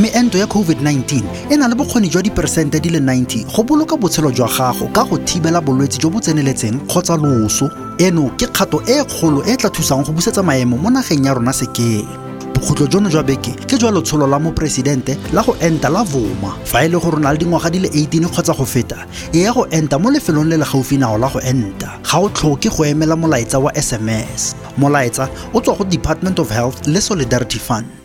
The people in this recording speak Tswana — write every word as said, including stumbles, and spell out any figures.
Meento ya COVID nineteen e na le bokgoni jwa diperesente di le ninety go boloka botshelo jwa gago ka go thibela bolwetse jo bo tseneletseng kgotsa loso. Eno ke kgato e kgolo e tla thusang go busetsa maemo mo nageng ya rona sekeng. Bokhutlo jono jwa beke ke jwa letsholo la moporesidente la go enta la Vuma. Fa e le gore na le dingwaga di le eighteen kgotsa go feta, e ya go enta mo lefelong le le gaufi nao la go enta. Ga o tlhoke go emela molaetsa wa S M S. Molaetsa o tswa go Department of Health le Solidarity Fund.